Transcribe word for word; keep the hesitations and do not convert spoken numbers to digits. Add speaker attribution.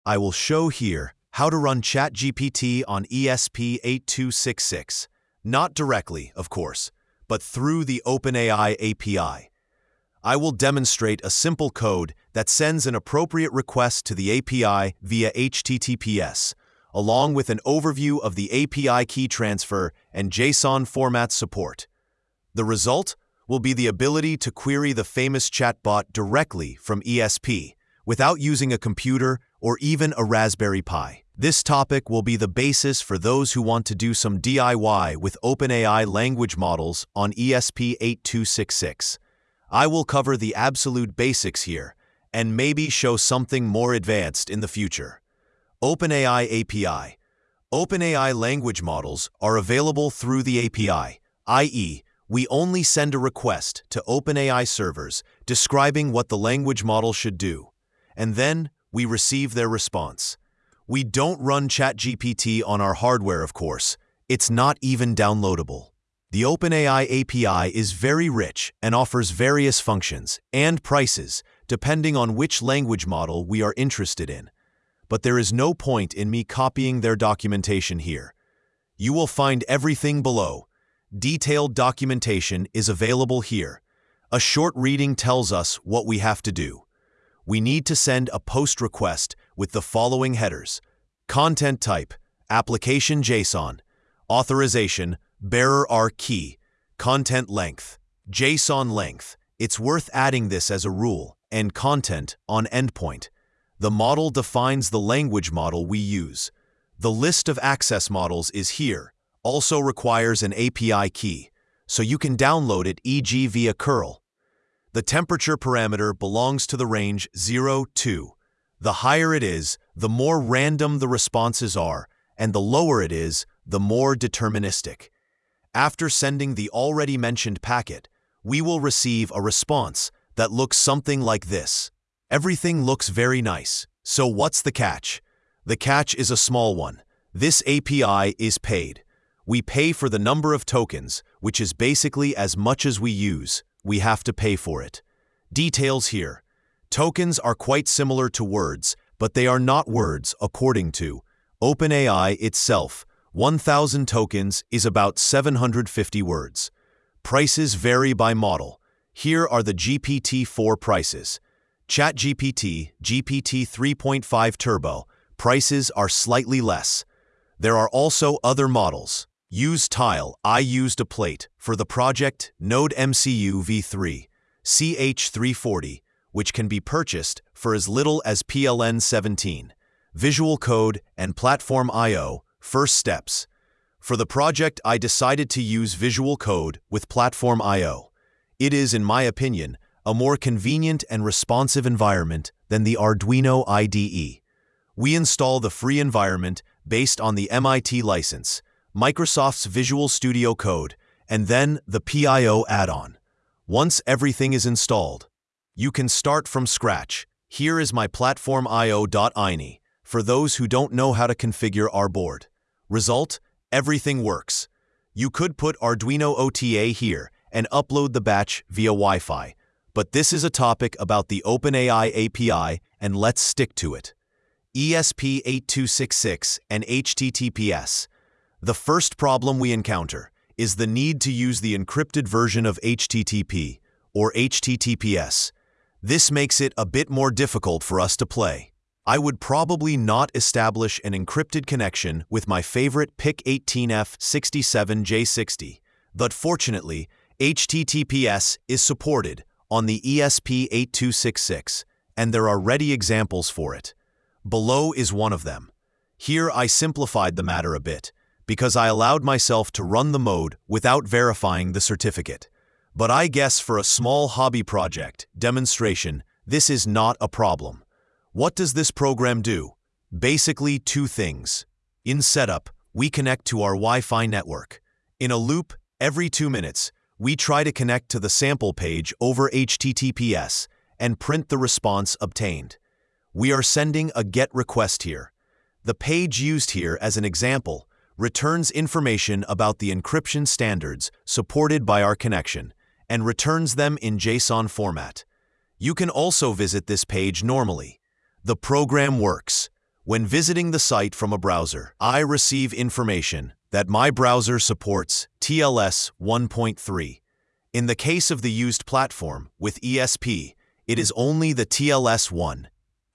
Speaker 1: I will show here how to run ChatGPT on E S P eight two six six, not directly, of course, but through the OpenAI A P I. I will demonstrate a simple code that sends an appropriate request to the A P I via H T T P S, along with an overview of the A P I key transfer and JSON format support. The result will be the ability to query the famous chatbot directly from E S P, without using a computer or even a Raspberry Pi. This topic will be the basis for those who want to do some D I Y with OpenAI language models on E S P eight two six six. I will cover the absolute basics here, and maybe show something more advanced in the future. OpenAI A P I. OpenAI language models are available through the A P I, that is, we only send a request to OpenAI servers describing what the language model should do, and then we receive their response. We don't run ChatGPT on our hardware, of course. It's not even downloadable. The OpenAI A P I is very rich and offers various functions and prices depending on which language model we are interested in. But there is no point in me copying their documentation here. You will find everything below. Detailed documentation is available here. A short reading tells us what we have to do. We need to send a post request with the following headers: content type, application JSON, authorization, bearer R key, content length, JSON length. It's worth adding this as a rule, and content on endpoint. The model defines the language model we use. The list of access models is here, also requires an A P I key, so you can download it, for example via curl. The temperature parameter belongs to the range zero to two. The higher it is, the more random the responses are, and the lower it is, the more deterministic. After sending the already mentioned packet, we will receive a response that looks something like this. Everything looks very nice. So what's the catch? The catch is a small one. This A P I is paid. We pay for the number of tokens, which is basically as much as we use. We have to pay for it. Details here. Tokens are quite similar to words, but they are not words according to OpenAI itself. one thousand tokens is about seven hundred fifty words. Prices vary by model. Here are the G P T four prices. ChatGPT, G P T three point five Turbo, prices are slightly less. There are also other models. Use Tile. I used a plate for the project Node M C U v three, C H three forty, which can be purchased for as little as P L N seventeen. Visual Code and Platform dot I O, first steps. For the project, I decided to use Visual Code with Platform dot I O. It is, in my opinion, a more convenient and responsive environment than the Arduino I D E. We install the free environment based on the M I T license, Microsoft's Visual Studio Code, and then the P I O add-on. Once everything is installed, you can start from scratch. Here is my platform dot I O dot I N I for those who don't know how to configure our board. Result: everything works. You could put Arduino O T A here and upload the batch via Wi-Fi, but this is a topic about the OpenAI A P I, and let's stick to it. E S P eight two six six and H T T P S. The first problem we encounter is the need to use the encrypted version of H T T P, or H T T P S. This makes it a bit more difficult for us to play. I would probably not establish an encrypted connection with my favorite P I C eighteen F sixty-seven J sixty, but fortunately, H T T P S is supported on the E S P eight two six six, and there are ready examples for it. Below is one of them. Here I simplified the matter a bit, because I allowed myself to run the mode without verifying the certificate. But I guess for a small hobby project demonstration, this is not a problem. What does this program do? Basically two things. In setup, we connect to our Wi-Fi network. In a loop, every two minutes, we try to connect to the sample page over H T T P S and print the response obtained. We are sending a GET request here. The page used here as an example returns information about the encryption standards supported by our connection and returns them in JSON format. You can also visit this page normally. The program works. When visiting the site from a browser, I receive information that my browser supports T L S one point three. In the case of the used platform with E S P, it is only the T L S one.